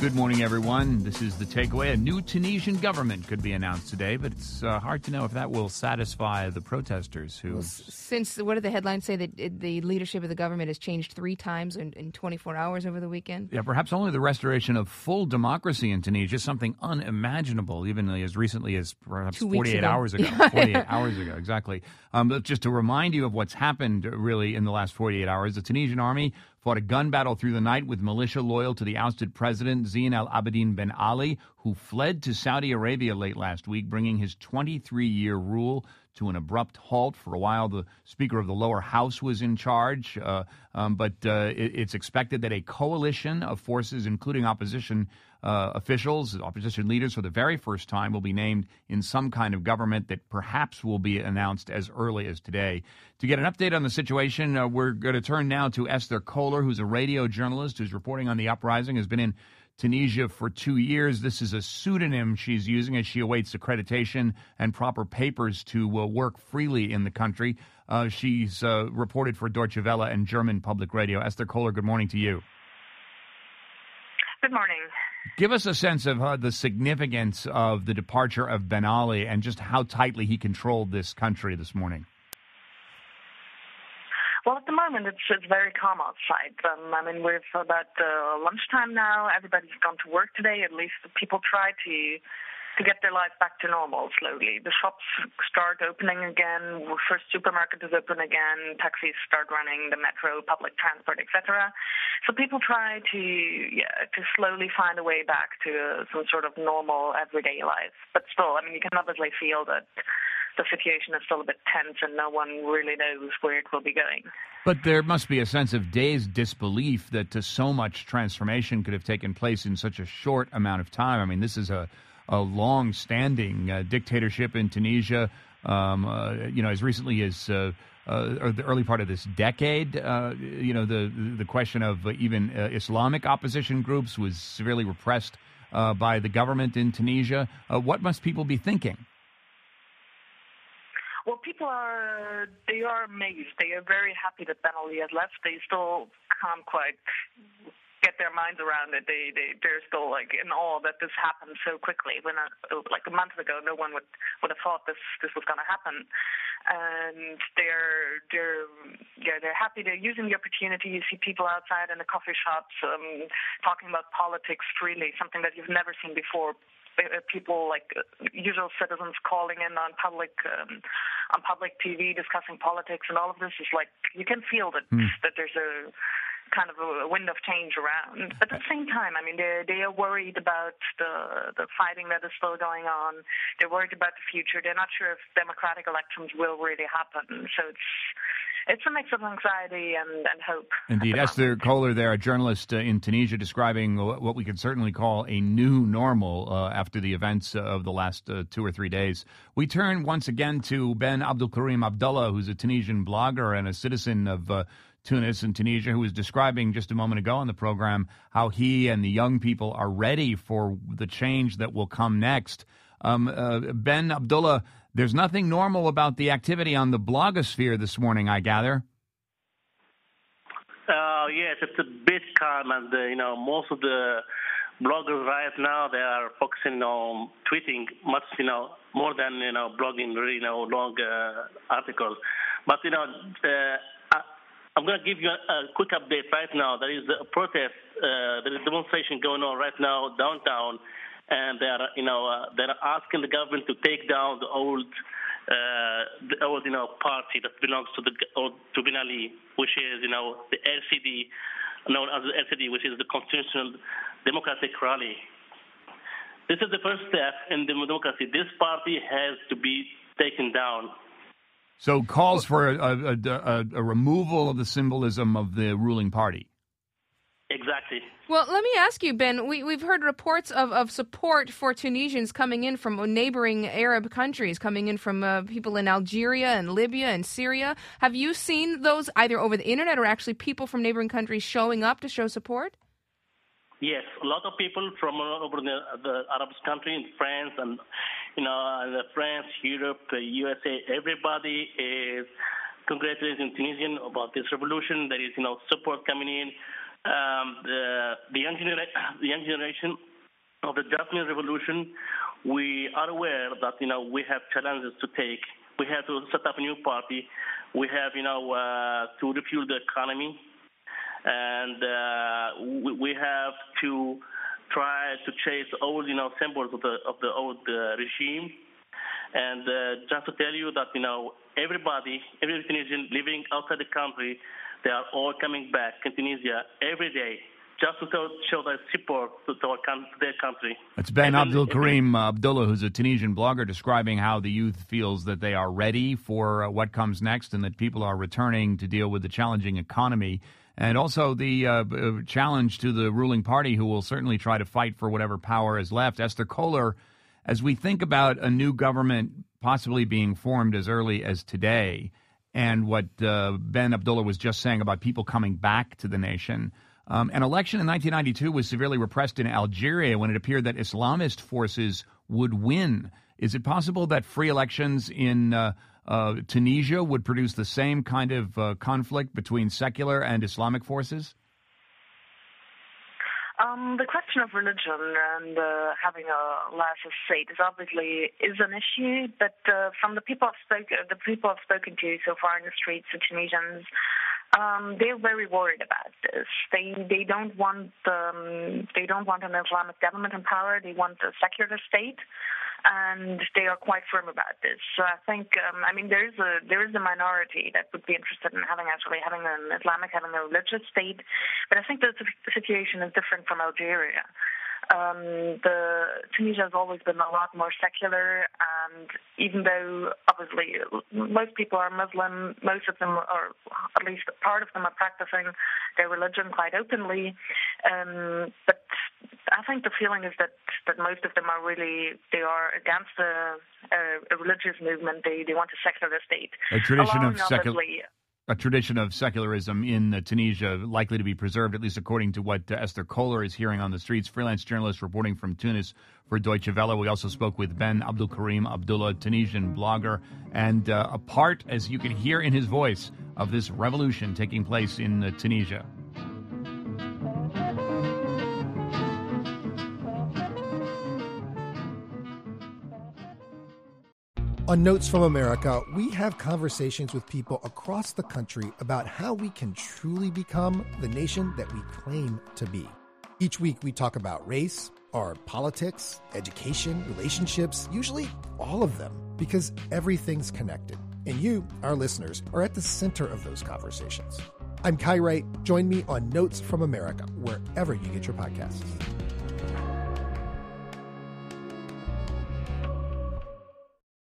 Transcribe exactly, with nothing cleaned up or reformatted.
Good morning, everyone. This is The Takeaway. A new Tunisian government could be announced today, but it's uh, hard to know if that will satisfy the protesters who... Well, since, what did the headlines say, that it, the leadership of the government has changed three times in, in twenty-four hours over the weekend? Yeah, perhaps only the restoration of full democracy in Tunisia, something unimaginable, even as recently as perhaps Two weeks forty-eight ago. hours ago. forty-eight hours ago, exactly. Um, but just to remind you of what's happened, really, in the last forty-eight hours, the Tunisian army fought a gun battle through the night with militia loyal to the ousted president, Zine Al Abidine Ben Ali, who fled to Saudi Arabia late last week, bringing his twenty-three-year rule to an abrupt halt. For a while, the Speaker of the lower house was in charge, uh, um, but uh, it, it's expected that a coalition of forces, including opposition uh, officials, opposition leaders, for the very first time will be named in some kind of government that perhaps will be announced as early as today. To get an update on the situation, uh, we're going to turn now to Esther Kohler, who's a radio journalist who's reporting on the uprising, has been in Tunisia for two years. This is a pseudonym she's using as she awaits accreditation and proper papers to uh, work freely in the country. Uh, she's uh, reported for Deutsche Welle and German Public Radio. Esther Kohler, good morning to you. Good morning. Give us a sense of uh, the significance of the departure of Ben Ali and just how tightly he controlled this country this morning. Well, at the moment, it's it's very calm outside. Um, I mean, we're about uh, lunchtime now. Everybody's gone to work today. At least people try to to get their life back to normal slowly. The shops start opening again. First supermarket is open again. Taxis start running. The metro, public transport, et cetera. So people try to yeah to slowly find a way back to uh, some sort of normal everyday life. But still, I mean, you can obviously feel that the situation is still a bit tense and no one really knows where it will be going. But there must be a sense of dazed disbelief that uh, so much transformation could have taken place in such a short amount of time. I mean, this is a, a long-standing uh, dictatorship in Tunisia, um, uh, you know, as recently as uh, uh, or the early part of this decade. Uh, you know, the, the question of uh, even uh, Islamic opposition groups was severely repressed uh, by the government in Tunisia. Uh, what must people be thinking? Well, people are, they are amazed. They are very happy that Ben Ali has left. They still can't quite get their minds around it. They, they, they're still like in awe that this happened so quickly. When a, like a month ago, no one would, would have thought this, this was going to happen. And they're, they're, yeah, they're happy. They're using the opportunity. You see people outside in the coffee shops um, talking about politics freely, something that you've never seen before. People like uh, usual citizens calling in on public um, on public T V discussing politics, and all of this is like you can feel that mm. that there's a kind of a wind of change around. But at the same time, I mean, they they are worried about the the fighting that is still going on. They're worried about the future. They're not sure if democratic elections will really happen. So it's it's a mix of anxiety and, and hope. Indeed. Esther Kohler there, a journalist uh, in Tunisia, describing what we could certainly call a new normal uh, after the events of the last uh, two or three days. We turn once again to Ben Abdulkarim Abdullah, who's a Tunisian blogger and a citizen of uh, Tunis and Tunisia, who was describing just a moment ago on the program how he and the young people are ready for the change that will come next. Um, uh, Ben Abdullah, there's nothing normal about the activity on the blogosphere this morning, I gather. Uh, yes, it's a bit calm, and uh, you know, most of the bloggers right now, they are focusing on tweeting much, you know, more than you know blogging, really, you know, long uh, articles. But you know, uh, I, I'm going to give you a, a quick update right now. There is a protest, uh, there is a demonstration going on right now downtown. And they are, you know, uh, they're asking the government to take down the old, uh, the old, you know, party that belongs to the old, to Ben Ali, which is, you know, the L C D, known as the L C D, which is the Constitutional Democratic Rally. This is the first step in democracy. This party has to be taken down. So calls for a, a, a, a removal of the symbolism of the ruling party. Exactly. Well, let me ask you, Ben, we, we've heard reports of, of support for Tunisians coming in from neighboring Arab countries, coming in from uh, people in Algeria and Libya and Syria. Have you seen those either over the internet or actually people from neighboring countries showing up to show support? Yes, a lot of people from all over the, the Arab countries, France and, you know, France, Europe, U S A, everybody is congratulating Tunisian about this revolution. There is, you know, support coming in. um, the, the, young genera- the young generation of the Jasmine Revolution, we are aware that, you know, we have challenges to take. We have to set up a new party. We have, you know, uh, to refuel the economy. And uh, we, we have to try to chase old, you know, symbols of the of the old uh, regime. And uh, just to tell you that, you know, everybody, every Tunisian living outside the country, they are all coming back in Tunisia every day, just to show their support to, to, our, to their country. It's Ben and Abdul then, Karim Abdullah, who's a Tunisian blogger, describing how the youth feels that they are ready for uh, what comes next and that people are returning to deal with the challenging economy. And also the uh, challenge to the ruling party, who will certainly try to fight for whatever power is left. Esther Koehler, as we think about a new government possibly being formed as early as today, and what uh, Ben Abdullah was just saying about people coming back to the nation, um, an election in nineteen ninety-two was severely repressed in Algeria when it appeared that Islamist forces would win. Is it possible that free elections in uh, uh, Tunisia would produce the same kind of uh, conflict between secular and Islamic forces? Um, the question of religion and uh, having a laissez state is obviously is an issue, but uh, from the people I've spoken, the people I've spoken to so far in the streets, the Tunisians, um, they're very worried about this. They they don't want um, they don't want an Islamic government in power. They want a secular state. And they are quite firm about this. So I think, um, I mean, there is a there is a minority that would be interested in having actually having an Islamic, having a religious state. But I think the situation is different from Algeria. Um, the Tunisia has always been a lot more secular, and even though obviously most people are Muslim, most of them, or at least part of them, are practicing their religion quite openly. Um, but I think the feeling is that, that most of them are really, they are against a, a, a religious movement. They they want a secular state. A tradition of secular. A tradition of secularism in uh, Tunisia likely to be preserved, at least according to what uh, Esther Koehler is hearing on the streets. Freelance journalist reporting from Tunis for Deutsche Welle. We also spoke with Ben Abdul Karim Abdullah, Tunisian blogger, and uh, a part, as you can hear in his voice, of this revolution taking place in uh, Tunisia. On Notes from America, we have conversations with people across the country about how we can truly become the nation that we claim to be. Each week we talk about race, our politics, education, relationships, usually all of them, because everything's connected. And you, our listeners, are at the center of those conversations. I'm Kai Wright. Join me on Notes from America, wherever you get your podcasts.